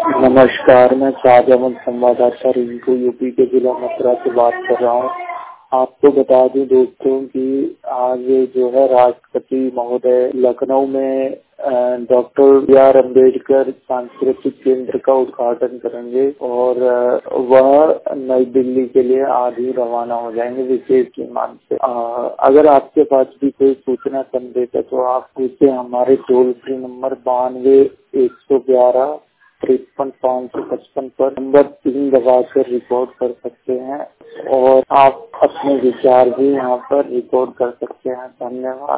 नमस्कार, मैं शाद अहमद संवाददाता रिंकू यूपी के जिला मथुरा से बात कर रहा हूँ। आपको बता दूं दोस्तों कि आज जो है राष्ट्रपति महोदय लखनऊ में डॉक्टर बी.आर. अम्बेडकर सांस्कृतिक केंद्र का उद्घाटन करेंगे और वह नई दिल्ली के लिए आज ही रवाना हो जाएंगे विशेष विमान से। अगर आपके पास भी कोई सूचना संदेश है तो आप पूछे हमारे टोल फ्री नंबर 92 111 53 555 पर नंबर 3 दबाकर रिकॉर्ड कर सकते हैं और आप अपने विचार भी यहाँ पर रिकॉर्ड कर सकते हैं। धन्यवाद।